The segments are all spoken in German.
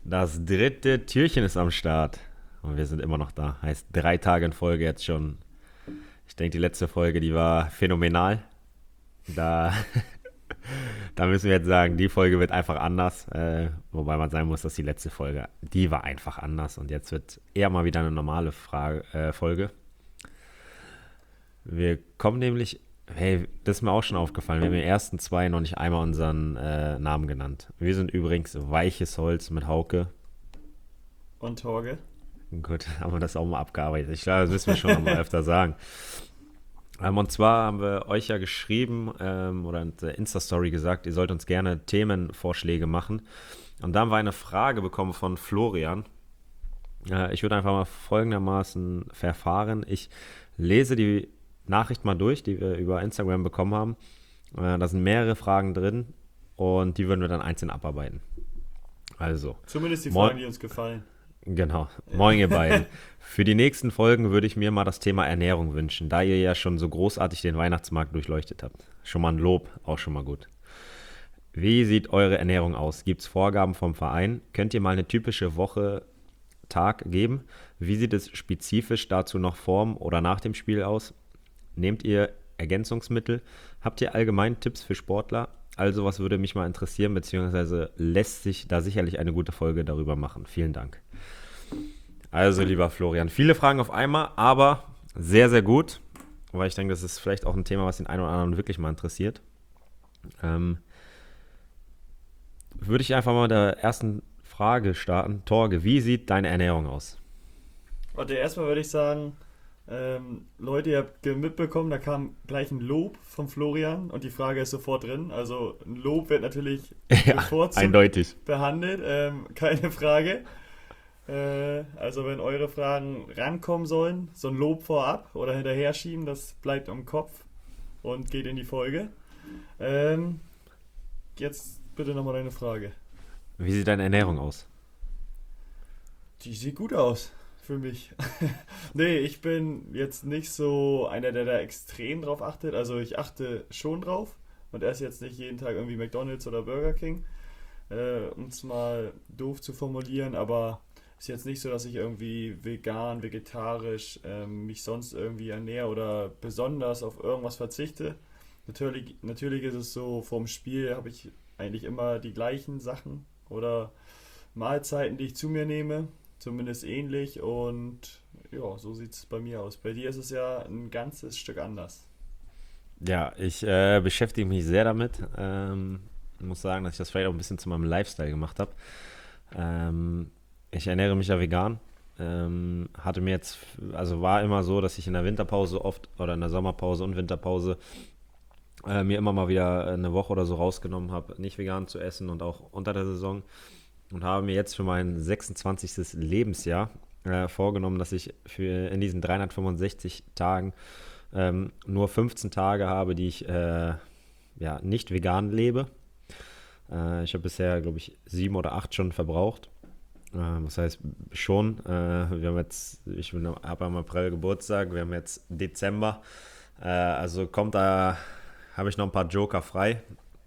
Das dritte Türchen ist am Start. Und wir sind immer noch da. Heißt 3 Tage in Folge jetzt schon. Ich denke, die letzte Folge, die war phänomenal. Da, da müssen wir jetzt sagen, die Folge wird einfach anders. Wobei man sagen muss, dass die letzte Folge, die war einfach anders. Und jetzt wird eher mal wieder eine normale Folge. Wir kommen nämlich, hey, das ist mir auch schon aufgefallen. Wir haben in den ersten zwei noch nicht einmal unseren Namen genannt. Wir sind übrigens Weiches Holz mit Hauke. Und Torge. Gut, haben wir das auch mal abgearbeitet. Ich glaube, das müssen wir schon mal öfter sagen. Und zwar haben wir euch ja geschrieben oder in der Insta-Story gesagt, ihr sollt uns gerne Themenvorschläge machen. Und da haben wir eine Frage bekommen von Florian. Ich würde einfach mal folgendermaßen verfahren. Ich lese die Nachricht mal durch, die wir über Instagram bekommen haben. Da sind mehrere Fragen drin und die würden wir dann einzeln abarbeiten. Also, Zumindest die Fragen, die uns gefallen. genau. Moin, ihr beiden. Für die nächsten Folgen würde ich mir mal das Thema Ernährung wünschen, da ihr ja schon so großartig den Weihnachtsmarkt durchleuchtet habt. Schon mal ein Lob, auch schon mal gut. Wie sieht eure Ernährung aus? Gibt es Vorgaben vom Verein? Könnt ihr mal eine typische Woche, Tag geben? Wie sieht es spezifisch dazu noch vorm oder nach dem Spiel aus? Nehmt ihr Ergänzungsmittel? Habt ihr allgemein Tipps für Sportler? Also was würde mich mal interessieren, beziehungsweise lässt sich da sicherlich eine gute Folge darüber machen. Vielen Dank. Also lieber Florian, viele Fragen auf einmal, aber sehr, sehr gut, weil ich denke, das ist vielleicht auch ein Thema, was den einen oder anderen wirklich mal interessiert. Würde ich einfach mal mit der ersten Frage starten. Torge, wie sieht deine Ernährung aus? Warte, erstmal würde ich sagen, Leute, ihr habt mitbekommen, da kam gleich ein Lob von Florian und die Frage ist sofort drin. Also ein Lob wird natürlich Ja, bevorzugt eindeutig. behandelt, keine Frage. Also wenn eure Fragen rankommen sollen, so ein Lob vorab oder hinterher schieben, das bleibt im Kopf und geht in die Folge. Jetzt bitte nochmal deine Frage. Wie sieht deine Ernährung aus? Die sieht gut aus für mich. Nee, ich bin jetzt nicht so einer, der da extrem drauf achtet. Also ich achte schon drauf und esse jetzt nicht jeden Tag irgendwie McDonald's oder Burger King, um es mal doof zu formulieren, aber ist jetzt nicht so, dass ich irgendwie vegan, vegetarisch mich sonst irgendwie ernähre oder besonders auf irgendwas verzichte. Natürlich ist es so, vorm Spiel habe ich eigentlich immer die gleichen Sachen oder Mahlzeiten, die ich zu mir nehme, zumindest ähnlich und ja, so sieht es bei mir aus. Bei dir ist es ja ein ganzes Stück anders. Ja, ich beschäftige mich sehr damit. Muss sagen, dass ich das vielleicht auch ein bisschen zu meinem Lifestyle gemacht habe. Ich ernähre mich ja vegan. Hatte mir jetzt, also war immer so, dass ich in der Winterpause oft oder in der Sommerpause und Winterpause mir immer mal wieder eine Woche oder so rausgenommen habe, nicht vegan zu essen und auch unter der Saison und habe mir jetzt für mein 26. Lebensjahr vorgenommen, dass ich in diesen 365 Tagen nur 15 Tage habe, die ich ja, nicht vegan lebe. Ich habe bisher, glaube ich, 7 oder 8 schon verbraucht. Das heißt schon, wir haben jetzt, habe am April Geburtstag, wir haben jetzt Dezember, also kommt da, habe ich noch ein paar Joker frei,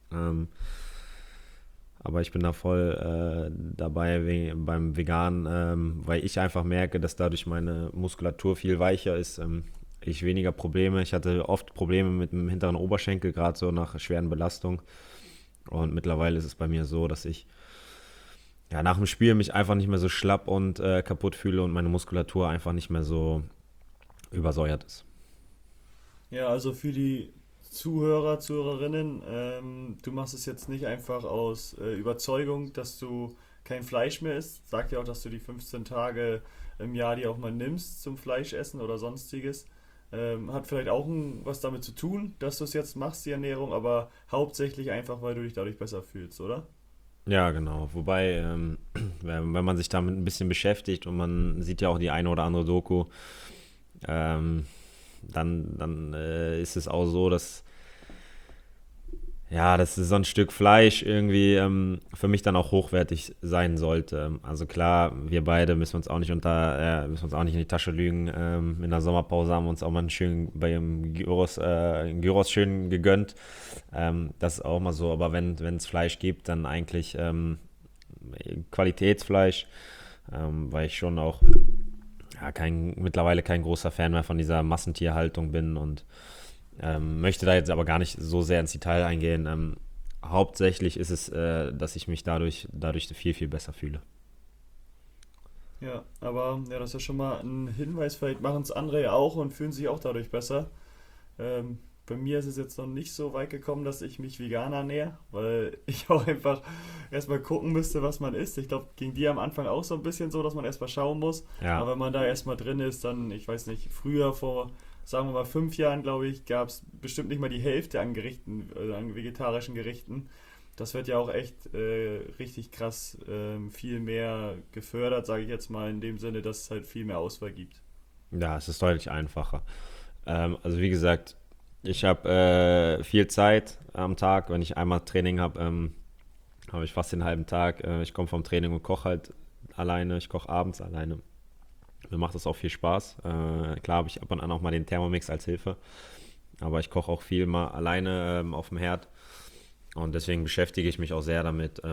aber ich bin da voll dabei beim Vegan, weil ich einfach merke, dass dadurch meine Muskulatur viel weicher ist, ich weniger Probleme, ich hatte oft Probleme mit dem hinteren Oberschenkel, gerade so nach schweren Belastungen und mittlerweile ist es bei mir so, dass ich ja, nach dem Spiel mich einfach nicht mehr so schlapp und kaputt fühle und meine Muskulatur einfach nicht mehr so übersäuert ist. Ja, also für die Zuhörer, Zuhörerinnen, du machst es jetzt nicht einfach aus Überzeugung, dass du kein Fleisch mehr isst. Sagt ja auch, dass du die 15 Tage im Jahr die auch mal nimmst zum Fleischessen oder sonstiges. Hat vielleicht auch was damit zu tun, dass du es jetzt machst, die Ernährung, aber hauptsächlich einfach, weil du dich dadurch besser fühlst, oder? Ja, genau. Wobei, wenn man sich damit ein bisschen beschäftigt und man sieht ja auch die eine oder andere Doku, ähm, dann ist es auch so, dass ja, das ist so ein Stück Fleisch irgendwie für mich dann auch hochwertig sein sollte. Also klar, wir beide müssen uns auch nicht in die Tasche lügen. In der Sommerpause haben wir uns auch mal einen schönen, bei dem Gyros schön gegönnt. Das ist auch mal so, aber wenn es Fleisch gibt, dann eigentlich Qualitätsfleisch, weil ich schon auch mittlerweile kein großer Fan mehr von dieser Massentierhaltung bin und möchte da jetzt aber gar nicht so sehr ins Detail eingehen. Hauptsächlich ist es, dass ich mich dadurch viel, viel besser fühle. Ja, aber ja, das ist ja schon mal ein Hinweis, vielleicht machen es andere ja auch und fühlen sich auch dadurch besser. Bei mir ist es jetzt noch nicht so weit gekommen, dass ich mich vegan ernähre, weil ich auch einfach erstmal gucken müsste, was man isst. Ich glaube, ging dir am Anfang auch so ein bisschen so, dass man erstmal schauen muss. Ja, Aber wenn man da erstmal drin ist, dann, ich weiß nicht, früher vor, sagen wir mal, 5 Jahren, glaube ich, gab es bestimmt nicht mal die Hälfte an Gerichten, an vegetarischen Gerichten. Das wird ja auch echt richtig krass viel mehr gefördert, sage ich jetzt mal, in dem Sinne, dass es halt viel mehr Auswahl gibt. ja, es ist deutlich einfacher. Also wie gesagt, ich habe viel Zeit am Tag. Wenn ich einmal Training habe, habe ich fast den halben Tag. Ich komme vom Training und koche halt alleine. Ich koche abends alleine. Mir macht das auch viel Spaß. Klar habe ich ab und an auch mal den Thermomix als Hilfe. Aber ich koche auch viel mal alleine auf dem Herd. Und deswegen beschäftige ich mich auch sehr damit.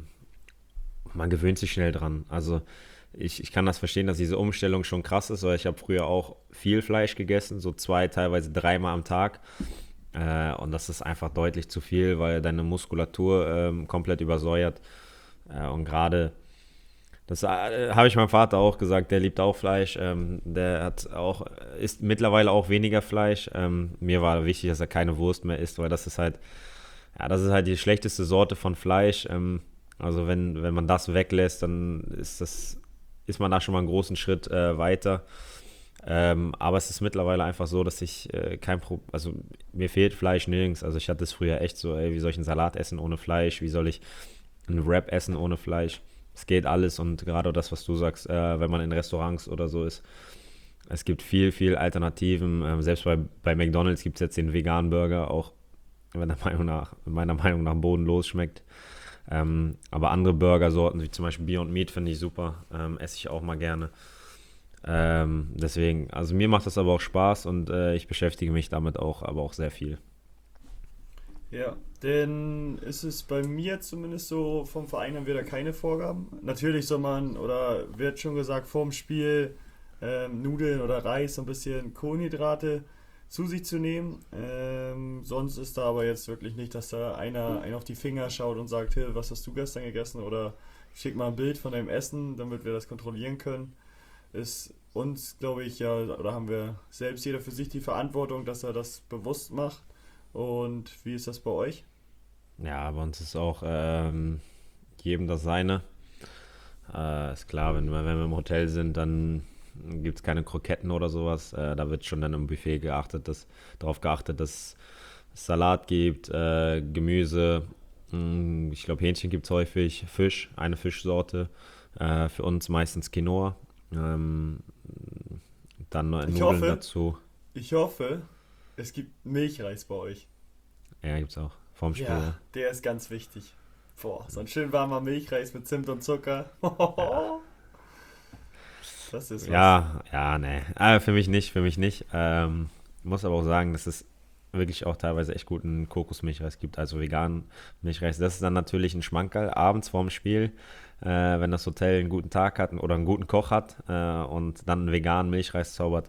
Man gewöhnt sich schnell dran. Also ich kann das verstehen, dass diese Umstellung schon krass ist, weil ich habe früher auch viel Fleisch gegessen, so 2, teilweise 3 Mal am Tag. Und das ist einfach deutlich zu viel, weil deine Muskulatur komplett übersäuert. Und gerade, das habe ich meinem Vater auch gesagt, der liebt auch Fleisch. Der isst mittlerweile auch weniger Fleisch. Mir war wichtig, dass er keine Wurst mehr isst, weil das ist halt die schlechteste Sorte von Fleisch. Also wenn man das weglässt, dann ist man da schon mal einen großen Schritt weiter. Aber es ist mittlerweile einfach so, dass ich also mir fehlt Fleisch nirgends. Also ich hatte es früher echt so, ey, wie soll ich einen Salat essen ohne Fleisch? Wie soll ich einen Wrap essen ohne Fleisch? Es geht alles und gerade das, was du sagst, wenn man in Restaurants oder so ist, es gibt viel, viel Alternativen. Selbst bei McDonald's gibt es jetzt den veganen Burger, auch wenn er meiner Meinung nach bodenlos schmeckt. Aber andere Burgersorten, wie zum Beispiel Beyond Meat, finde ich super. Esse ich auch mal gerne. Deswegen, also mir macht das aber auch Spaß und ich beschäftige mich damit auch, aber auch sehr viel. Ja, denn ist es bei mir zumindest so, vom Verein haben wir da keine Vorgaben. Natürlich soll man, oder wird schon gesagt, vorm Spiel Nudeln oder Reis, so ein bisschen Kohlenhydrate zu sich zu nehmen. Sonst ist da aber jetzt wirklich nicht, dass da einer einen auf die Finger schaut und sagt, hey, was hast du gestern gegessen? Oder schick mal ein Bild von deinem Essen, damit wir das kontrollieren können. Ist uns, glaube ich, ja, oder haben wir selbst jeder für sich die Verantwortung, dass er das bewusst macht. Und wie ist das bei euch? Ja, bei uns ist auch jedem das Seine. Ist klar, wenn wir im Hotel sind, dann gibt es keine Kroketten oder sowas. Da wird schon dann im Buffet darauf geachtet, dass es Salat gibt, Gemüse. Ich glaube, Hähnchen gibt es häufig, Fisch, eine Fischsorte. Für uns meistens Quinoa. Ähm, Dann Ich Nudeln hoffe, dazu. ich hoffe, es gibt Milchreis bei euch. Ja, gibt es auch. Vorm Spiel. Ja, Ja. der ist ganz wichtig. Boah, so ein schön warmer Milchreis mit Zimt und Zucker. Das ist was. Ja, ja, nee. Für mich nicht, für mich nicht. Muss aber auch sagen, dass es wirklich auch teilweise echt guten Kokosmilchreis gibt, also veganen Milchreis. Das ist dann natürlich ein Schmankerl abends vorm Spiel, wenn das Hotel einen guten Tag hat oder einen guten Koch hat und dann einen veganen Milchreis zaubert.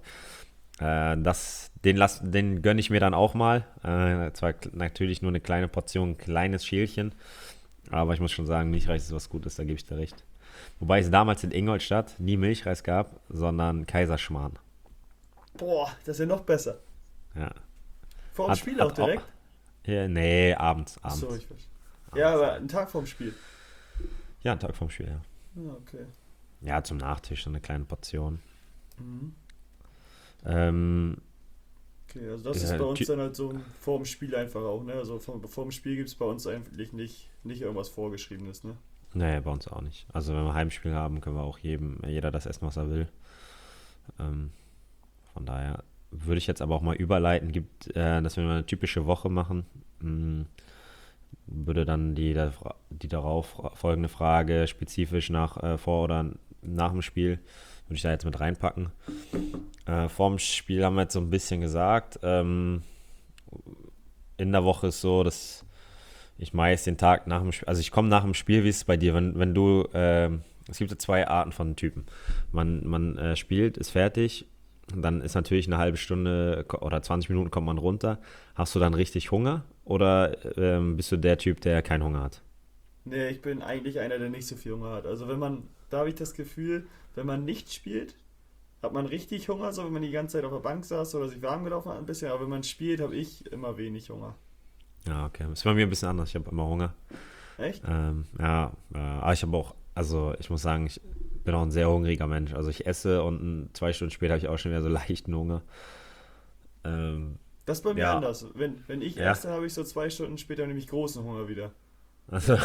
Den gönne ich mir dann auch mal. Zwar natürlich nur eine kleine Portion, ein kleines Schälchen, aber ich muss schon sagen, Milchreis ist was Gutes, da gebe ich dir recht. Wobei es damals in Ingolstadt nie Milchreis gab, sondern Kaiserschmarrn. Boah, das ist ja noch besser. Ja. Vor dem Hat, Spiel auch hat auch, direkt? ja, nee, abends, Achso, abends. ich weiß. Ja, Abends, aber ja. einen Tag vorm Spiel. Ja, ein Tag vom Spiel, ja. Ja, okay. Ja, zum Nachtisch, so eine kleine Portion. Mhm. Ähm, Okay, also das ist äh, bei uns ty- dann halt so vor dem Spiel einfach auch, ne? Also vor dem Spiel gibt es bei uns eigentlich nicht irgendwas Vorgeschriebenes, ne? nee, bei uns auch nicht. Also wenn wir Heimspiel haben, können wir auch jeder das essen, was er will. Ähm, von daher würde ich jetzt aber auch mal überleiten, dass wir mal eine typische Woche machen. Würde dann die darauf folgende Frage spezifisch vor oder nach dem Spiel, würde ich da jetzt mit reinpacken. Vorm Spiel haben wir jetzt so ein bisschen gesagt. In der Woche ist so, dass ich meist den Tag nach dem Spiel, also ich komme nach dem Spiel, wie ist es bei dir, wenn du, es gibt ja zwei Arten von Typen. Man spielt, ist fertig, und dann ist natürlich eine halbe Stunde oder 20 Minuten kommt man runter. Hast du dann richtig Hunger oder bist du der Typ, der keinen Hunger hat? Nee, ich bin eigentlich einer, der nicht so viel Hunger hat. Also wenn man, da habe ich das Gefühl, wenn man nicht spielt, hat man richtig Hunger, so wenn man die ganze Zeit auf der Bank saß oder sich warm gelaufen hat ein bisschen, aber wenn man spielt, habe ich immer wenig Hunger. Ja, okay. Ist bei mir ein bisschen anders. Ich habe immer Hunger. Echt? Ja, aber ich habe auch, also ich muss sagen, ich bin auch ein sehr hungriger Mensch. Also ich esse und 2 Stunden später habe ich auch schon wieder so leichten Hunger. Ähm, Das ist bei mir ja, anders. Wenn ich ja. esse, habe ich so 2 Stunden später nämlich großen Hunger wieder. Also,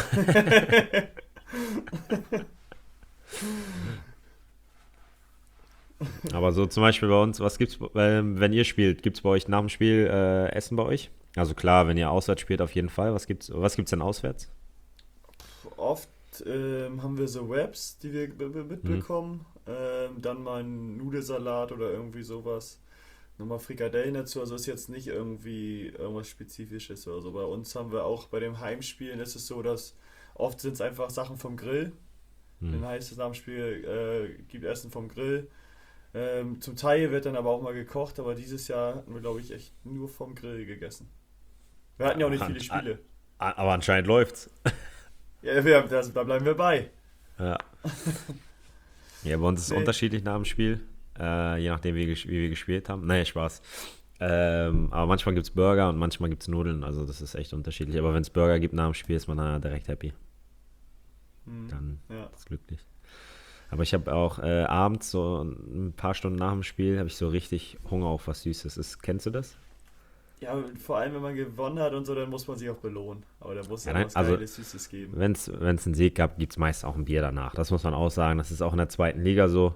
aber so zum Beispiel bei uns, was gibt's, wenn ihr spielt, gibt's bei euch nach dem Spiel Essen bei euch? Also klar, wenn ihr auswärts spielt, auf jeden Fall. Was gibt's denn auswärts? Oft haben wir so Wraps, die wir Hm. mitbekommen. Dann mal einen Nudelsalat oder irgendwie sowas. Nochmal Frikadellen dazu. Also ist jetzt nicht irgendwie irgendwas Spezifisches oder so. Bei uns haben wir auch bei den Heimspielen ist es so, dass oft sind es einfach Sachen vom Grill. Hm. Dann heißt es nach dem Spiel, gibt Essen vom Grill. Zum Teil wird dann aber auch mal gekocht, aber dieses Jahr hatten wir, glaube ich, echt nur vom Grill gegessen. Wir hatten ja auch Aber, nicht viele Spiele. aber anscheinend läuft's. Ja, da bleiben wir bei. Ja. Ja, bei uns ist es Nee. unterschiedlich nach dem Spiel, je nachdem, wie wir gespielt haben. Nee, Spaß. Aber manchmal gibt es Burger und manchmal gibt es Nudeln, also das ist echt unterschiedlich. Aber wenn es Burger gibt nach dem Spiel, ist man da direkt happy. Hm, Dann ja. ist glücklich. Aber ich habe auch abends, so ein paar Stunden nach dem Spiel, habe ich so richtig Hunger auf was Süßes. Kennst du das? Ja, und vor allem, wenn man gewonnen hat und so, dann muss man sich auch belohnen. Aber da muss es Ja, auch nein, was also Geiles, Süßes geben. wenn es einen Sieg gab, gibt es meist auch ein Bier danach. Das muss man auch sagen. Das ist auch in der zweiten Liga so.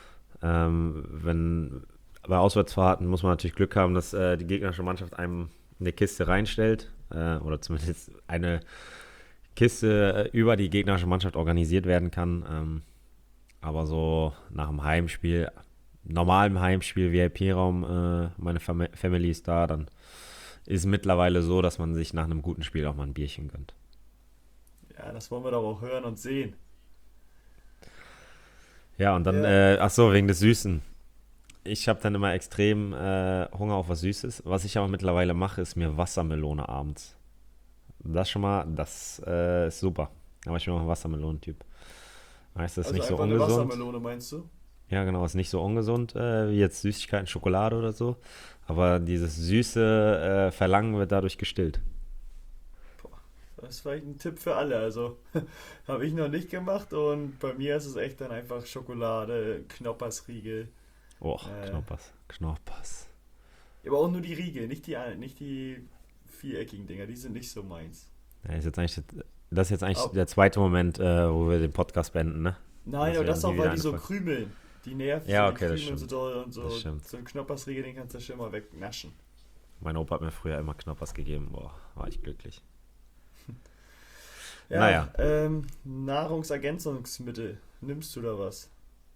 Wenn bei Auswärtsfahrten muss man natürlich Glück haben, dass die gegnerische Mannschaft einem eine Kiste reinstellt oder zumindest eine Kiste über die gegnerische Mannschaft organisiert werden kann. Aber so nach dem Heimspiel, normalem Heimspiel, VIP-Raum, meine Family ist da, dann ist es mittlerweile so, dass man sich nach einem guten Spiel auch mal ein Bierchen gönnt. Ja, das wollen wir doch auch hören und sehen. Ja, und dann, Ja. ach so, wegen des Süßen. Ich habe dann immer extrem Hunger auf was Süßes. Was ich aber mittlerweile mache, ist mir Wassermelone abends. Das ist super. Aber ich bin auch ein Wassermelonentyp. Weißt du, das ist Also nicht so einfach eine ungesund. Wassermelone, meinst du? Ja, genau, ist nicht so ungesund wie jetzt Süßigkeiten, Schokolade oder so. Aber dieses süße Verlangen wird dadurch gestillt. Boah, das ist vielleicht ein Tipp für alle. Also, habe ich noch nicht gemacht und bei mir ist es echt dann einfach Schokolade, Knoppersriegel. Oh, Äh, Knoppers, Knoppers. aber auch nur die Riegel, nicht die viereckigen Dinger, die sind nicht so meins. Ja, das ist jetzt eigentlich Aber, der zweite Moment, wo wir den Podcast beenden, ne? nein, Dass aber wir das nie auch, weil wieder die eine so Folge. krümeln. Die nerven so, Ja, die okay, das krümeln so stimmt. doll und Das so. stimmt. So ein Knoppersriegel, den kannst du schon mal wegnaschen. Mein Opa hat mir früher immer Knoppers gegeben. Boah, war ich glücklich. Ja, Naja, Nahrungsergänzungsmittel. Nimmst du da was?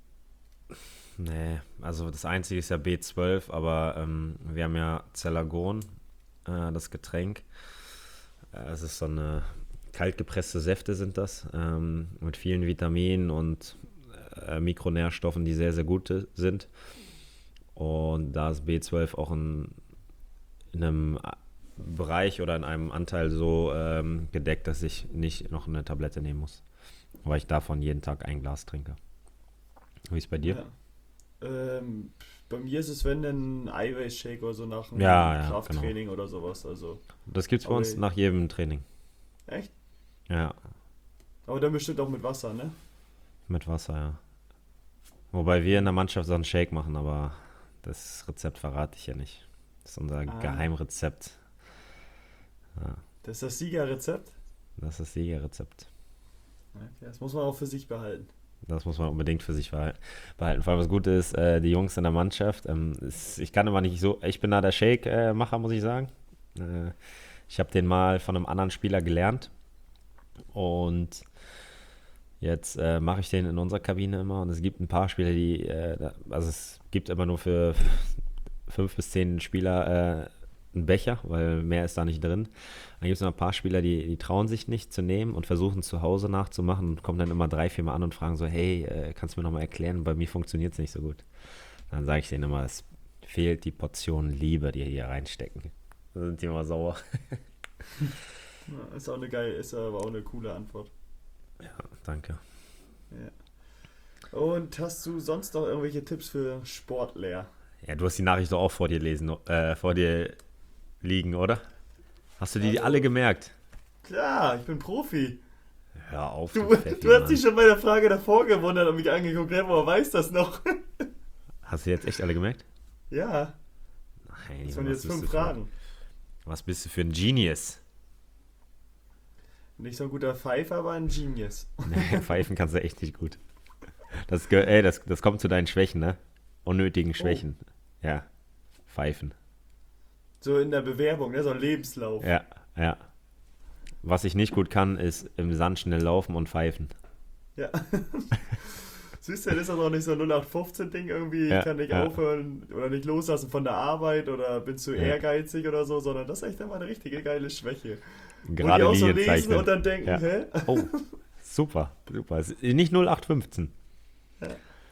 nee, also das Einzige ist ja B12, aber wir haben ja Cellagon, das Getränk. Es ist so eine kaltgepresste Säfte sind das, mit vielen Vitaminen und Mikronährstoffen, die sehr, sehr gut sind. Und da ist B12 auch in einem Bereich oder in einem Anteil so gedeckt, dass ich nicht noch eine Tablette nehmen muss. Weil ich davon jeden Tag ein Glas trinke. Wie ist es bei dir? Ja. Ähm, bei mir ist es, wenn dann ein Eiweißshake oder so nach Ja, einem ja, genau. Krafttraining oder sowas. Also, Das gibt's bei aber uns nach jedem Training. echt? Ja, Aber dann bestimmt auch mit Wasser, ne? mit Wasser, ja. Wobei wir in der Mannschaft so einen Shake machen, aber das Rezept verrate ich ja nicht. Das ist unser Ah, Geheimrezept. Ja, das ist das Siegerrezept. das ist das Siegerrezept. Okay, das muss man auch für sich behalten. Das muss man unbedingt für sich behalten. Vor allem das Gute ist, die Jungs in der Mannschaft, ich kann immer nicht so, ich bin da der Shake-Macher, muss ich sagen. Ich habe den mal von einem anderen Spieler gelernt und jetzt mache ich den in unserer Kabine immer und es gibt ein paar Spieler, also es gibt immer nur für 5 bis 10 Spieler einen Becher, weil mehr ist da nicht drin. Dann gibt es noch ein paar Spieler, die trauen sich nicht zu nehmen und versuchen zu Hause nachzumachen und kommen dann immer 3, 4 Mal an und fragen so, hey, kannst du mir nochmal erklären, bei mir funktioniert es nicht so gut. Dann sage ich denen immer, es fehlt die Portion Liebe, die hier reinstecken. Dann sind die immer sauer. Ja, ist auch eine geile, ist aber auch eine coole Antwort. Ja, danke. Ja. Und hast du sonst noch irgendwelche Tipps für Sportler? Ja, du hast die Nachricht doch auch vor dir liegen, oder? Hast du die alle gemerkt? Klar, ich bin Profi. Hör auf, Du, Pfeffi, du hast Mann. dich schon bei der Frage davor gewundert und mich angeguckt, hey, woher weiß das noch? Hast du jetzt echt alle gemerkt? Ja, Nein, das waren was jetzt bist 5 du Fragen. Was bist du für ein Genius? Nicht so ein guter Pfeifer, aber ein Genius. Nee, pfeifen kannst du echt nicht gut. Das kommt zu deinen Schwächen, ne? Unnötigen Schwächen. Ja, pfeifen. So in der Bewerbung, ne? So ein Lebenslauf. Ja, ja. Was ich nicht gut kann, ist im Sand schnell laufen und pfeifen. Ja. Siehst du, das ist doch noch nicht so ein 0815-Ding irgendwie, Ja, ich kann nicht ja. aufhören oder nicht loslassen von der Arbeit oder bin zu Ja. ehrgeizig oder so, sondern das ist echt immer eine richtige geile Schwäche. Wo die Gerade auch so Linien lesen zeichnen. und dann denken, Ja. hä? Oh, super, super. Es ist nicht 0815. Ja.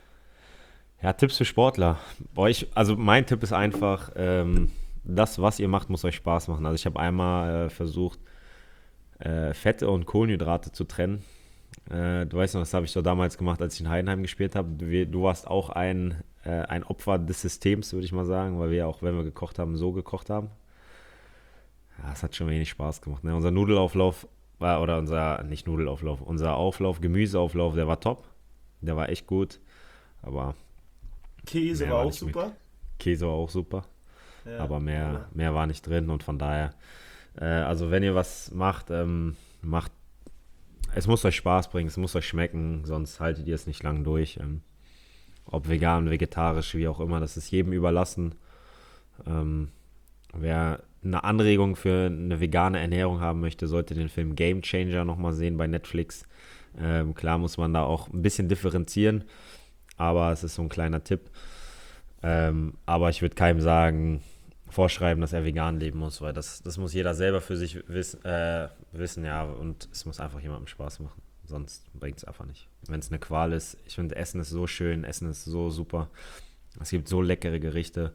Ja, Tipps für Sportler. Also mein Tipp ist einfach, das, was ihr macht, muss euch Spaß machen. Also ich habe einmal versucht, Fette und Kohlenhydrate zu trennen. Du weißt noch, das habe ich so damals gemacht, als ich in Heidenheim gespielt habe. Du warst auch ein Opfer des Systems, würde ich mal sagen, weil wir auch, wenn wir gekocht haben, so gekocht haben. Ja, es hat schon wenig Spaß gemacht. Ne? Unser Nudelauflauf oder unser Auflauf, Gemüseauflauf, der war top. Der war echt gut. Aber Käse mehr war war auch nicht super. Käse war auch super. Ja. Aber mehr war nicht drin und von daher, also wenn ihr was macht, es muss euch Spaß bringen, es muss euch schmecken, sonst haltet ihr es nicht lang durch. Ob vegan, vegetarisch, wie auch immer, das ist jedem überlassen. Wer eine Anregung für eine vegane Ernährung haben möchte, sollte den Film Game Changer nochmal sehen bei Netflix. Klar muss man da auch ein bisschen differenzieren, aber es ist so ein kleiner Tipp. Aber ich würde keinem vorschreiben, dass er vegan leben muss, weil das muss jeder selber für sich wissen, ja, und es muss einfach jemandem Spaß machen. Sonst bringt es einfach nicht. Wenn es eine Qual ist, ich finde, Essen ist so schön, Essen ist so super. Es gibt so leckere Gerichte.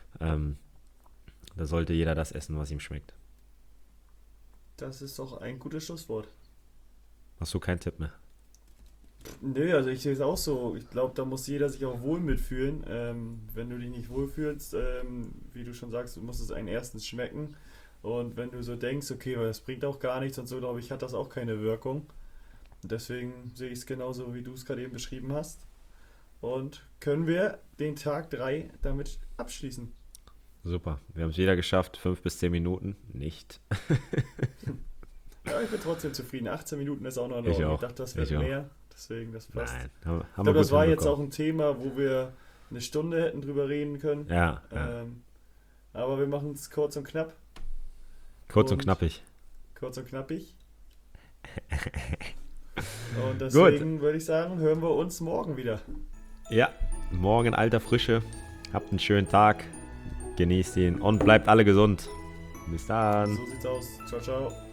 Da sollte jeder das essen, was ihm schmeckt. Das ist doch ein gutes Schlusswort. Hast du keinen Tipp mehr? Nö, also ich sehe es auch so. Ich glaube, da muss jeder sich auch wohl mitfühlen. Wenn du dich nicht wohlfühlst, wie du schon sagst, muss es einen erstens schmecken. Und wenn du so denkst, okay, weil das bringt auch gar nichts und so, glaube ich, hat das auch keine Wirkung. Und deswegen sehe ich es genauso, wie du es gerade eben beschrieben hast. Und können wir den Tag 3 damit abschließen. Super. Wir haben es wieder geschafft. 5 bis 10 Minuten. Nicht. Ja, ich bin trotzdem zufrieden. 18 Minuten ist auch noch in Ich Ordnung. auch. Ich dachte, das wird Ich auch. mehr. Deswegen, das passt. Nein. Ich Haben glaube, wir das gut war jetzt auch hinbekommen. ein Thema, wo wir eine Stunde hätten drüber reden können. Ja. Aber wir machen es kurz und knapp. Kurz und und- knappig. Kurz und knappig. Und deswegen würde ich sagen, hören wir uns morgen wieder. Ja. Morgen in alter Frische. Habt einen schönen Tag. Genießt ihn und bleibt alle gesund. Bis dann. So sieht's aus. Ciao, ciao.